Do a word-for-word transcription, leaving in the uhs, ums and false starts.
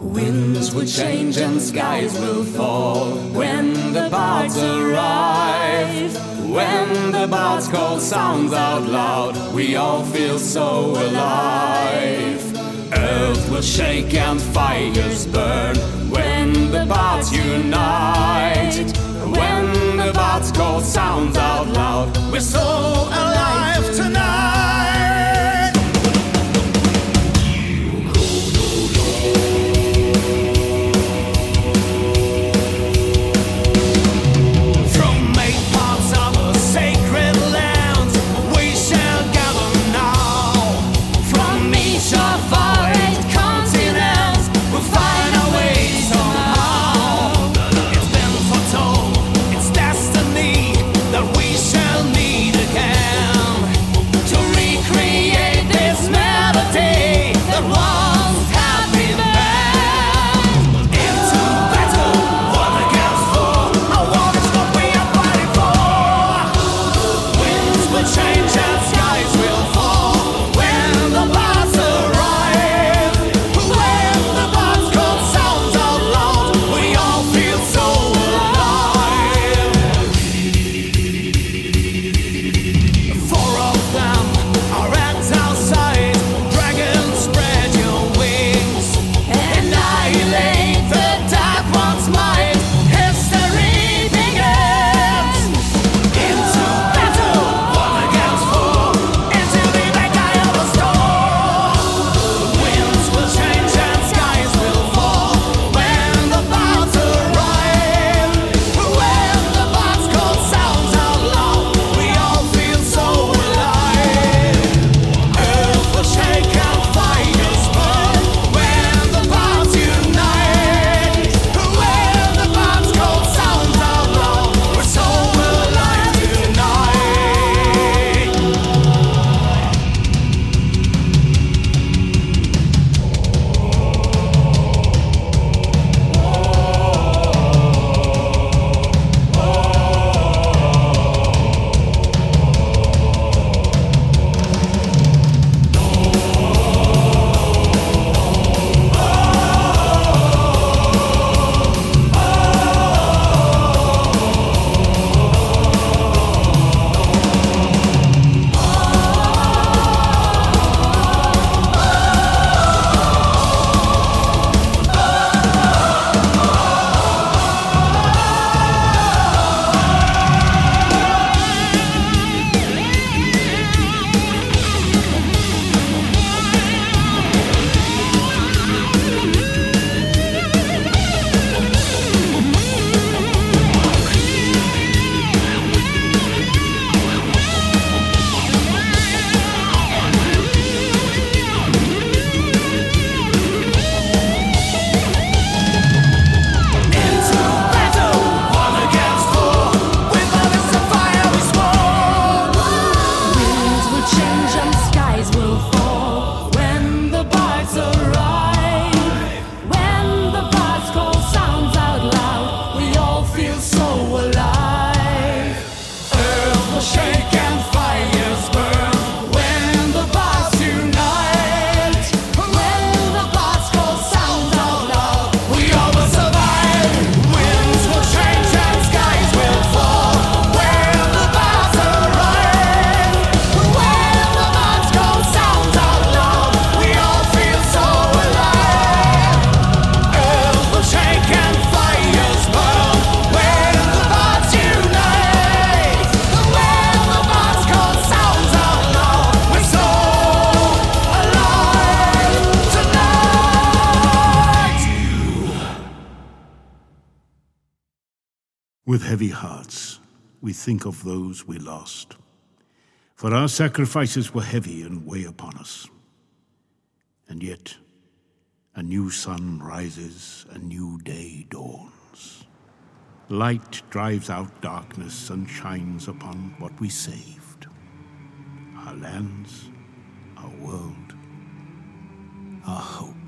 Winds will change and skies will fall when the bards arrive. When the bards call sounds out loud, we all feel so alive. Earth will shake and fires burn when the bards unite. When the bards call sounds out loud, we're so alive tonight. With heavy hearts, we think of those we lost, for our sacrifices were heavy and weigh upon us. And yet, a new sun rises, a new day dawns. Light drives out darkness and shines upon what we saved. Our lands, our world, our hope.